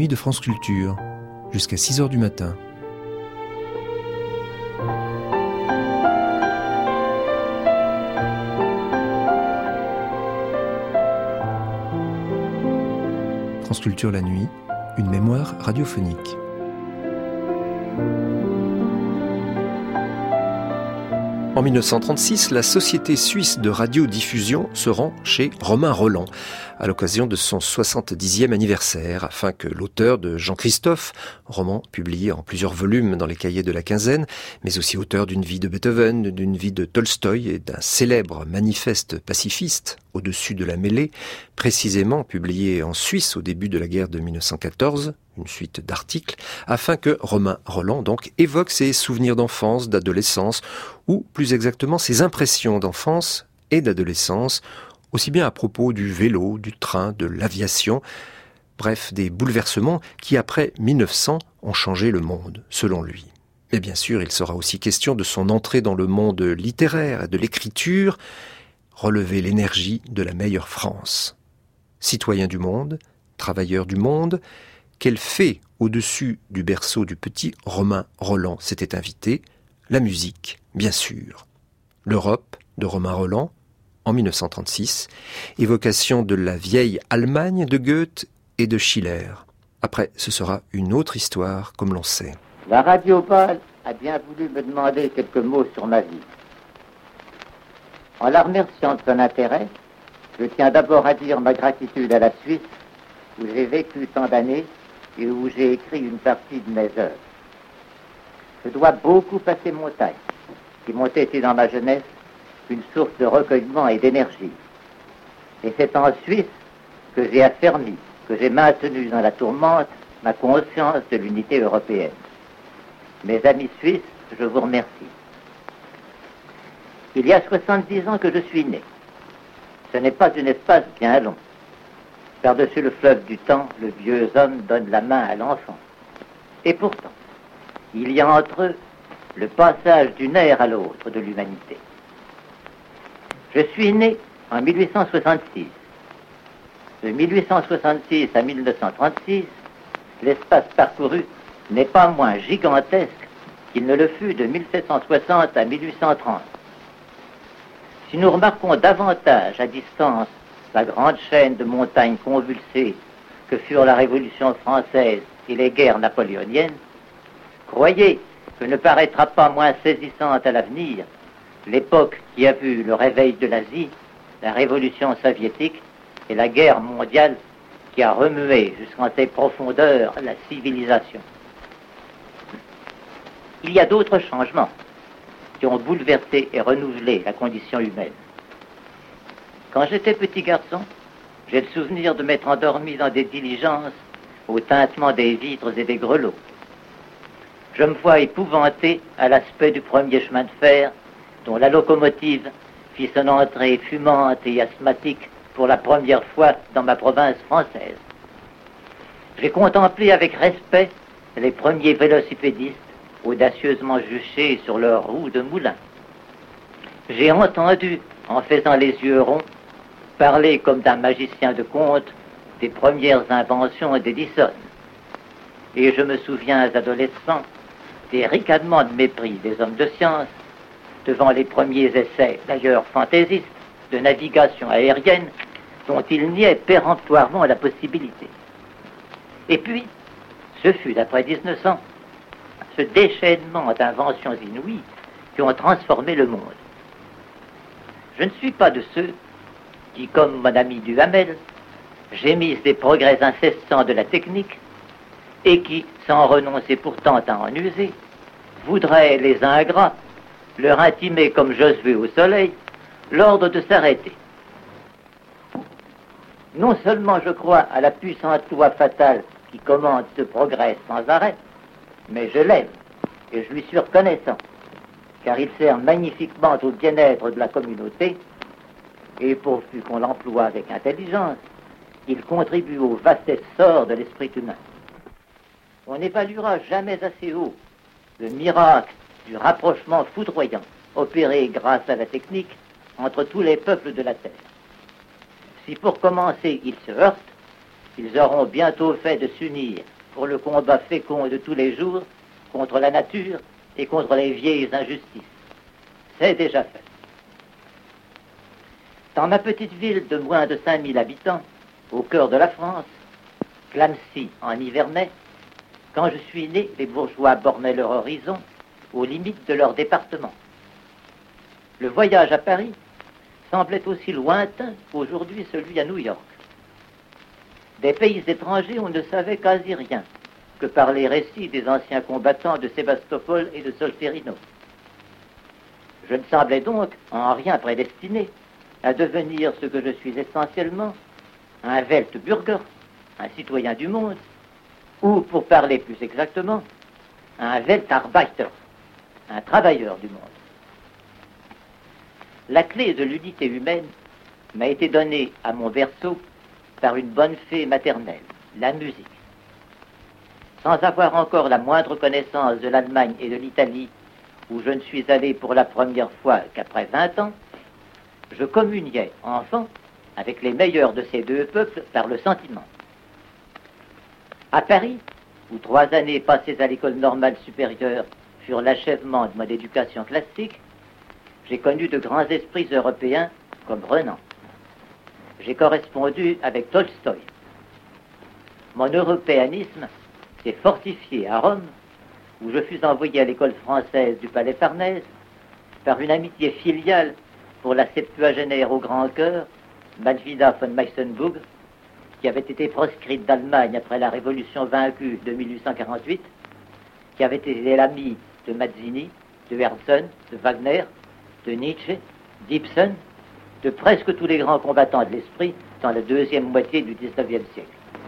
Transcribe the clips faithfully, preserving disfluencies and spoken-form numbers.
de France Culture, jusqu'à six heures du matin. France Culture la nuit, une mémoire radiophonique. En mille neuf cent trente-six, la Société suisse de radiodiffusion se rend chez Romain Rolland à l'occasion de son soixante-dixième anniversaire, afin que l'auteur de Jean-Christophe, roman publié en plusieurs volumes dans les cahiers de la quinzaine, mais aussi auteur d'une vie de Beethoven, d'une vie de Tolstoï et d'un célèbre manifeste pacifiste, Au-dessus de la mêlée, précisément publié en Suisse au début de la guerre de mille neuf cent quatorze, une suite d'articles, afin que Romain Rolland donc évoque ses souvenirs d'enfance, d'adolescence, ou plus exactement ses impressions d'enfance et d'adolescence, aussi bien à propos du vélo, du train, de l'aviation, bref, des bouleversements qui, après mille neuf cents, ont changé le monde, selon lui. Mais bien sûr, il sera aussi question de son entrée dans le monde littéraire et de l'écriture, relever l'énergie de la meilleure France. Citoyen du monde, travailleur du monde, quel fait au-dessus du berceau du petit Romain Rolland s'était invité? La musique, bien sûr. L'Europe de Romain Rolland, en mille neuf cent trente-six, évocation de la vieille Allemagne de Goethe et de Schiller. Après, ce sera une autre histoire, comme l'on sait. La Radio Bâle a bien voulu me demander quelques mots sur ma vie. En la remerciant de son intérêt, je tiens d'abord à dire ma gratitude à la Suisse, où j'ai vécu tant d'années et où j'ai écrit une partie de mes œuvres. Je dois beaucoup à ces montagnes, qui m'ont été dans ma jeunesse une source de recueillement et d'énergie. Et c'est en Suisse que j'ai affermi, que j'ai maintenu dans la tourmente ma conscience de l'unité européenne. Mes amis suisses, je vous remercie. Il y a soixante-dix ans que je suis né. Ce n'est pas un espace bien long. Par-dessus le fleuve du temps, le vieux homme donne la main à l'enfant. Et pourtant, il y a entre eux le passage d'une ère à l'autre de l'humanité. Je suis né en mille huit cent soixante-six. De mille huit cent soixante-six à mille neuf cent trente-six, l'espace parcouru n'est pas moins gigantesque qu'il ne le fut de mille sept cent soixante à mille huit cent trente. Si nous remarquons davantage à distance la grande chaîne de montagnes convulsées que furent la Révolution française et les guerres napoléoniennes, croyez que ne paraîtra pas moins saisissante à l'avenir l'époque qui a vu le réveil de l'Asie, la Révolution soviétique et la guerre mondiale qui a remué jusqu'en ses profondeurs la civilisation. Il y a d'autres changements qui ont bouleversé et renouvelé la condition humaine. Quand j'étais petit garçon, j'ai le souvenir de m'être endormi dans des diligences au tintement des vitres et des grelots. Je me vois épouvanté à l'aspect du premier chemin de fer dont la locomotive fit son entrée fumante et asthmatique pour la première fois dans ma province française. J'ai contemplé avec respect les premiers vélocipédistes audacieusement juchés sur leurs roues de moulin. J'ai entendu, en faisant les yeux ronds, parler comme d'un magicien de conte des premières inventions d'Edison. Et je me souviens, adolescent, des ricanements de mépris des hommes de science devant les premiers essais, d'ailleurs fantaisistes, de navigation aérienne dont ils niaient péremptoirement la possibilité. Et puis, ce fut, après dix-neuf cents, ce déchaînement d'inventions inouïes qui ont transformé le monde. Je ne suis pas de ceux qui, comme mon ami Duhamel, gémissent des progrès incessants de la technique et qui, sans renoncer pourtant à en user, voudraient, les ingrats, leur intimer comme Josué au soleil, l'ordre de s'arrêter. Non seulement je crois à la puissante loi fatale qui commande ce progrès sans arrêt, mais je l'aime et je lui suis reconnaissant, car il sert magnifiquement au bien-être de la communauté, et pourvu qu'on l'emploie avec intelligence, il contribue au vaste essor de l'esprit humain. On n'évaluera jamais assez haut le miracle du rapprochement foudroyant opéré grâce à la technique entre tous les peuples de la Terre. Si pour commencer ils se heurtent, ils auront bientôt fait de s'unir pour le combat fécond de tous les jours contre la nature et contre les vieilles injustices. C'est déjà fait. Dans ma petite ville de moins de cinq mille habitants, au cœur de la France, Clamecy en Nivernais, quand je suis né, les bourgeois bornaient leur horizon aux limites de leur département. Le voyage à Paris semblait aussi lointain qu'aujourd'hui celui à New York. Des pays étrangers, on ne savait quasi rien que par les récits des anciens combattants de Sébastopol et de Solferino. Je ne semblais donc en rien prédestiné à devenir ce que je suis essentiellement, un Weltbürger, un citoyen du monde, ou, pour parler plus exactement, un Weltarbeiter, un travailleur du monde. La clé de l'unité humaine m'a été donnée à mon berceau par une bonne fée maternelle, la musique. Sans avoir encore la moindre connaissance de l'Allemagne et de l'Italie, où je ne suis allé pour la première fois qu'après vingt ans, je communiais, enfant, avec les meilleurs de ces deux peuples par le sentiment. À Paris, où trois années passées à l'école normale supérieure furent l'achèvement de mon éducation classique, j'ai connu de grands esprits européens comme Renan. J'ai correspondu avec Tolstoï. Mon européanisme s'est fortifié à Rome, où je fus envoyé à l'école française du Palais Farnèse par une amitié filiale pour la septuagénaire au grand cœur, Malvina von Meisenburg, qui avait été proscrite d'Allemagne après la révolution vaincue de mille huit cent quarante-huit, qui avait été l'amie de Mazzini, de Herzen, de Wagner, de Nietzsche, d'Ibsen, de presque tous les grands combattants de l'esprit dans la deuxième moitié du dix-neuvième siècle.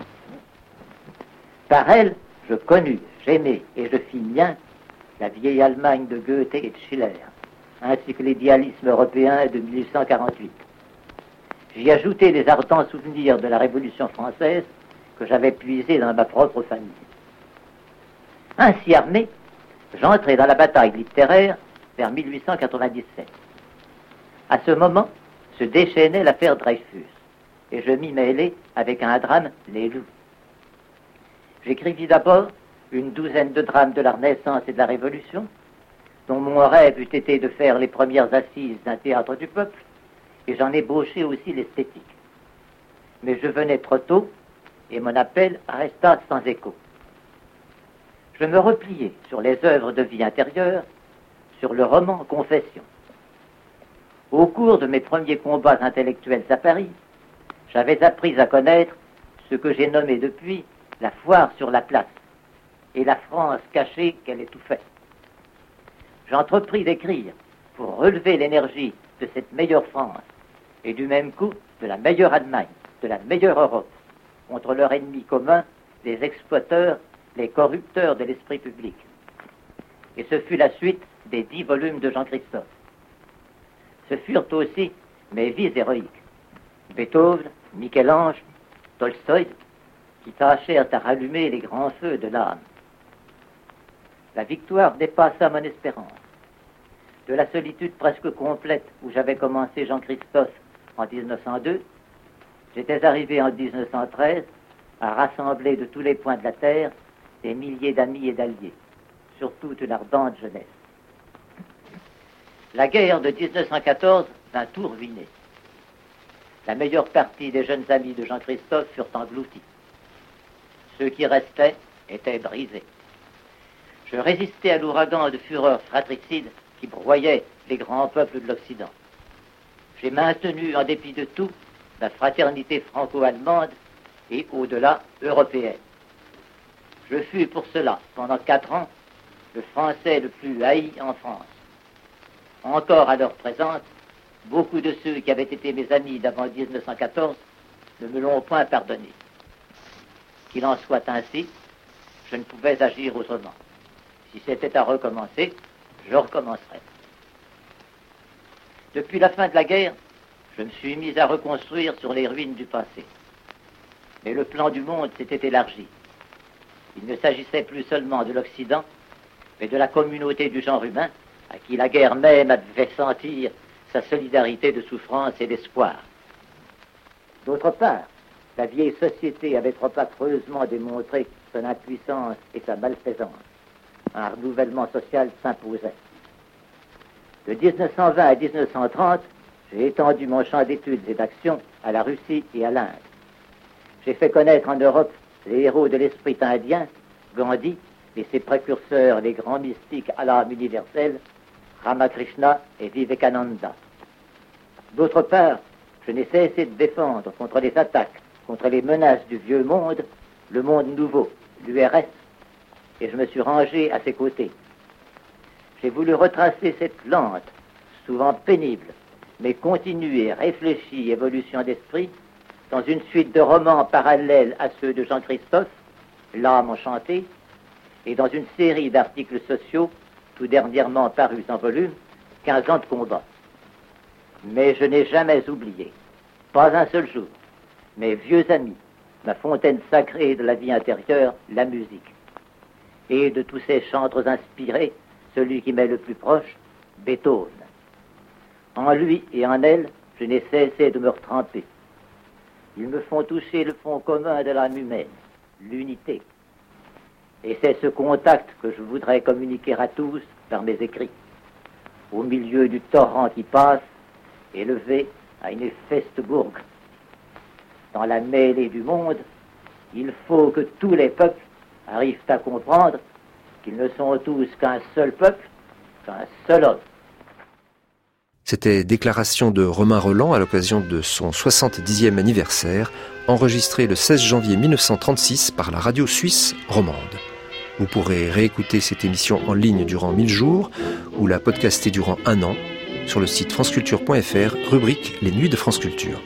Par elle, je connus, j'aimais et je fis mien la vieille Allemagne de Goethe et de Schiller, ainsi que l'idéalisme européen de mille huit cent quarante-huit. J'y ajoutai les ardents souvenirs de la Révolution française que j'avais puisés dans ma propre famille. Ainsi armé, j'entrai dans la bataille littéraire vers mille huit cent quatre-vingt-dix-sept. À ce moment se déchaînait l'affaire Dreyfus, et je m'y mêlai avec un drame, Les Loups. J'écrivis d'abord une douzaine de drames de la Renaissance et de la Révolution, dont mon rêve eût été de faire les premières assises d'un théâtre du peuple, et j'en ébauchai aussi l'esthétique. Mais je venais trop tôt, et mon appel resta sans écho. Je me repliai sur les œuvres de vie intérieure, sur le roman Confession. Au cours de mes premiers combats intellectuels à Paris, j'avais appris à connaître ce que j'ai nommé depuis la foire sur la place, et la France cachée qu'elle étouffait. J'entrepris d'écrire pour relever l'énergie de cette meilleure France, et du même coup de la meilleure Allemagne, de la meilleure Europe, contre leur ennemi commun, les exploiteurs, les corrupteurs de l'esprit public. Et ce fut la suite des dix volumes de Jean-Christophe. Ce furent aussi mes vies héroïques. Beethoven, Michel-Ange, Tolstoï, qui tâchèrent à rallumer les grands feux de l'âme. La victoire dépassa mon espérance. De la solitude presque complète où j'avais commencé Jean-Christophe en dix-neuf cent deux, j'étais arrivé en dix-neuf cent treize à rassembler de tous les points de la terre des milliers d'amis et d'alliés, surtout une ardente jeunesse. La guerre de dix-neuf cent quatorze vint tout ruiner. La meilleure partie des jeunes amis de Jean-Christophe furent engloutis. Ceux qui restaient étaient brisés. Je résistais à l'ouragan de fureur fratricide qui broyait les grands peuples de l'Occident. J'ai maintenu, en dépit de tout, la fraternité franco-allemande et, au-delà, européenne. Je fus pour cela, pendant quatre ans, le Français le plus haï en France. Encore à leur présence, beaucoup de ceux qui avaient été mes amis d'avant dix-neuf cent quatorze ne me l'ont point pardonné. Qu'il en soit ainsi, je ne pouvais agir autrement. Si c'était à recommencer, je recommencerais. Depuis la fin de la guerre, je me suis mis à reconstruire sur les ruines du passé. Mais le plan du monde s'était élargi. Il ne s'agissait plus seulement de l'Occident, mais de la communauté du genre humain, à qui la guerre même avait sentir sa solidarité de souffrance et d'espoir. D'autre part, la vieille société avait trop affreusement démontré son impuissance et sa malfaisance. Un renouvellement social s'imposait. De dix-neuf cent vingt à dix-neuf cent trente, j'ai étendu mon champ d'études et d'action à la Russie et à l'Inde. J'ai fait connaître en Europe les héros de l'esprit indien, Gandhi, et ses précurseurs, les grands mystiques à l'âme universelle, Ramakrishna et Vivekananda. D'autre part, je n'ai cessé de défendre contre les attaques, contre les menaces du vieux monde, le monde nouveau, l'U R S, et je me suis rangé à ses côtés. J'ai voulu retracer cette lente, souvent pénible, mais continue et réfléchie évolution d'esprit dans une suite de romans parallèles à ceux de Jean Christophe, L'âme enchantée, et dans une série d'articles sociaux, tout dernièrement parus en volume, quinze ans de combat. Mais je n'ai jamais oublié, pas un seul jour, mes vieux amis, ma fontaine sacrée de la vie intérieure, la musique. Et de tous ces chantres inspirés, celui qui m'est le plus proche, Beethoven. En lui et en elle, je n'ai cessé de me retremper. Ils me font toucher le fond commun de l'âme humaine, l'unité. Et c'est ce contact que je voudrais communiquer à tous par mes écrits. Au milieu du torrent qui passe, élevé à une Festburg. Dans la mêlée du monde, il faut que tous les peuples arrivent à comprendre qu'ils ne sont tous qu'un seul peuple, qu'un seul homme. C'était déclaration de Romain Rolland à l'occasion de son soixante-dixième anniversaire, enregistré le seize janvier mille neuf cent trente-six par la radio suisse romande. Vous pourrez réécouter cette émission en ligne durant mille jours ou la podcaster durant un an sur le site franceculture point f r, rubrique Les Nuits de France Culture.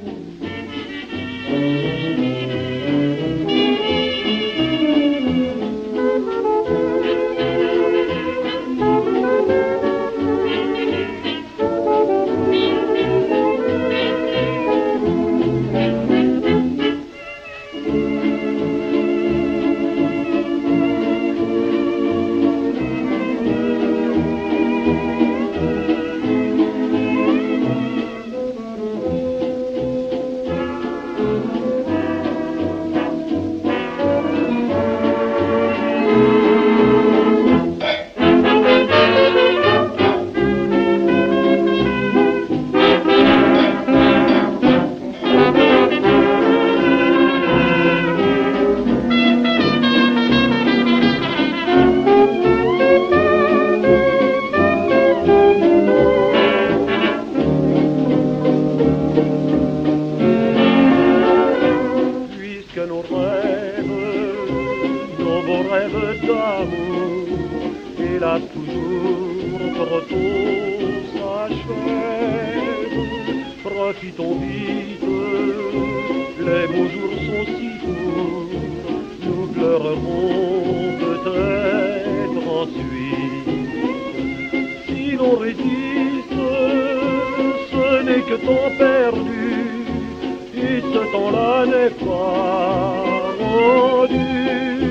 Profitons vite, les beaux jours sont si courts, nous pleurerons peut-être ensuite. Si l'on résiste, ce n'est que temps perdu, et ce temps-là n'est pas rendu.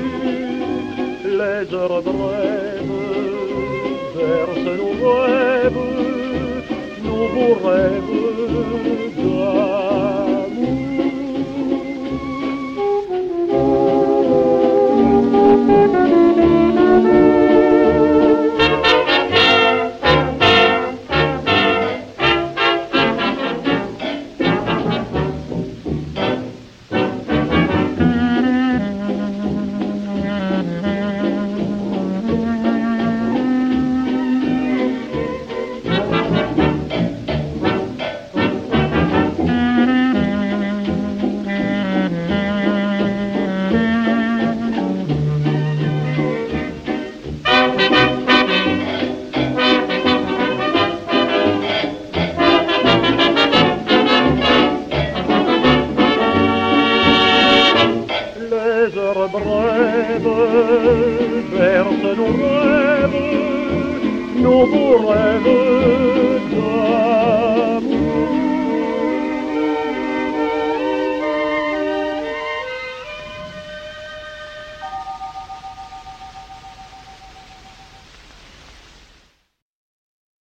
Les heures brèves versent nos rêves, nos beaux rêves d'amour. Brèves versent nos rêves, nos beaux rêves